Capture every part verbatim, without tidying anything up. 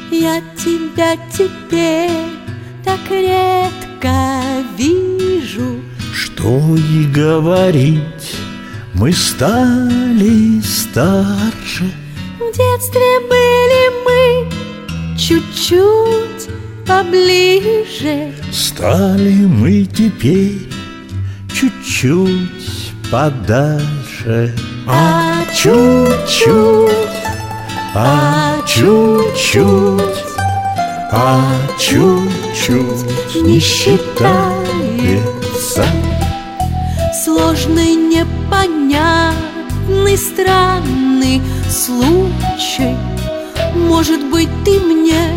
Я тебя теперь так редко вижу. Что и говорить, мы стали старше. В детстве были мы чуть-чуть поближе. Стали мы теперь чуть-чуть подальше. А чуть-чуть, а чуть-чуть, а чуть-чуть не считается. Сложный, непонятный, странный случай. Может быть, ты мне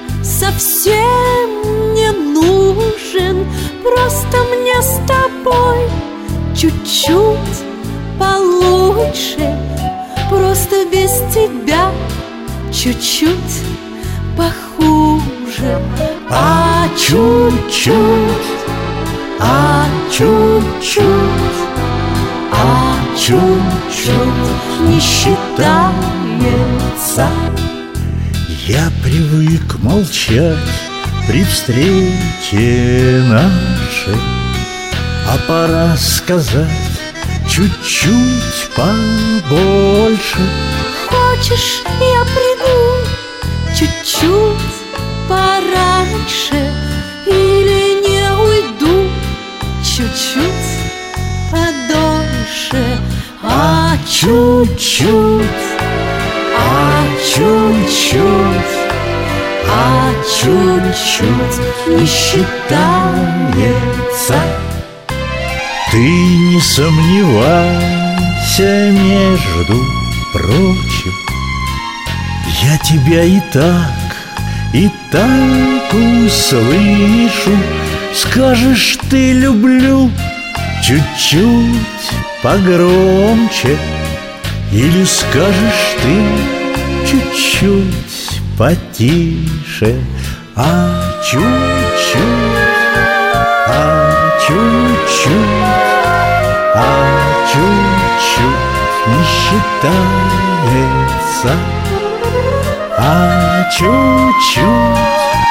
совсем не нужен. Просто мне с тобой чуть-чуть получше. Просто без тебя чуть-чуть похуже. А чуть-чуть, а чуть-чуть, а чуть-чуть не считается. Я привык молчать при встрече нашей, а пора сказать чуть-чуть побольше. Хочешь, я приду чуть-чуть пораньше, или не уйду чуть-чуть подольше? А чуть-чуть, а чуть-чуть, а чуть-чуть не считается. Ты не сомневайся, между прочим, я тебя и так, и так услышу. Скажешь ты люблю чуть-чуть погромче, или скажешь ты чуть-чуть потише. А чуть-чуть, а чуть-чуть, а чуть-чуть не считается. А чуть-чуть,